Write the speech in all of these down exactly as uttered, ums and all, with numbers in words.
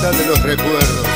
banda de los recuerdos.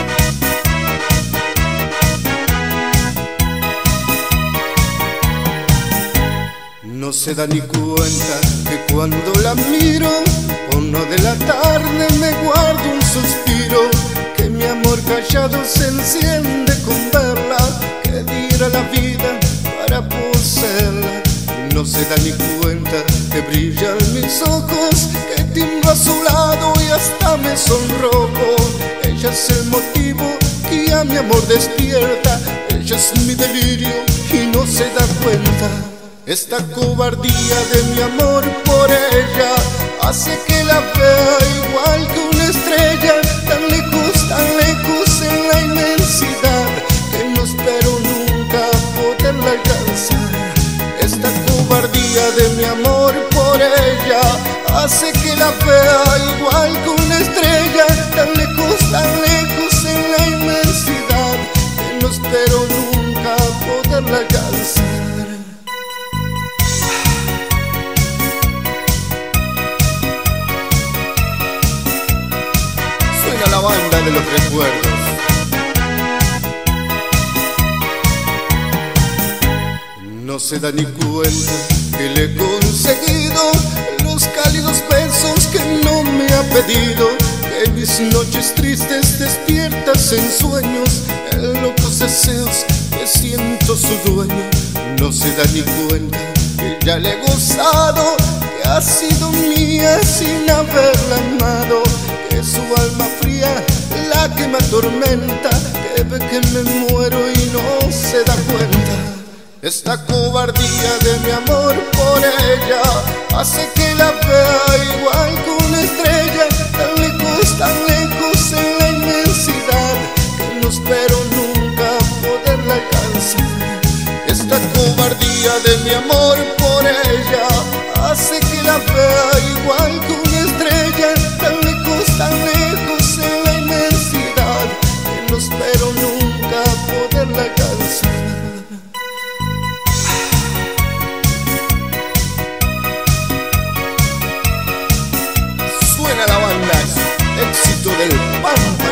No se da ni cuenta que cuando la miro, uno de la tarde me guardo un suspiro, que mi amor callado se enciende con verla, que diera la vida para poseerla. No se da ni cuenta que brillan mis ojos, que timbro a su lado y hasta me sonrojo. Ella es el motivo que a mi amor despierta, ella es mi delirio y no se da cuenta. Esta cobardía de mi amor por ella hace que la vea igual que una estrella, tan lejos, tan lejos en la inmensidad, que no espero nunca poderla alcanzar. Esta cobardía de mi amor por ella hace que la vea igual que una estrella, tan lejos, tan lejos en la inmensidad, que no espero nunca poderla alcanzar. Suena la banda de los recuerdos. No se da ni cuenta que le he conseguido los cálidos besos que no me ha pedido, que en mis noches tristes despiertas en sueños, en locos deseos que siento su dueño. No se da ni cuenta que ya le he gozado, que ha sido mía sin haberla amado, que es su alma fría la que me atormenta, que ve que me muero y no se da cuenta. Esta cobardía de mi amor por ella hace que la vea igual que una estrella, tan lejos, tan lejos en la inmensidad, que no espero nunca poderla alcanzar. Esta cobardía de mi amor por ella hace que la vea igual que una estrella, tan lejos, tan lejos en la inmensidad, que no espero nunca poderla alcanzar. Suena la banda, éxito del Pampa.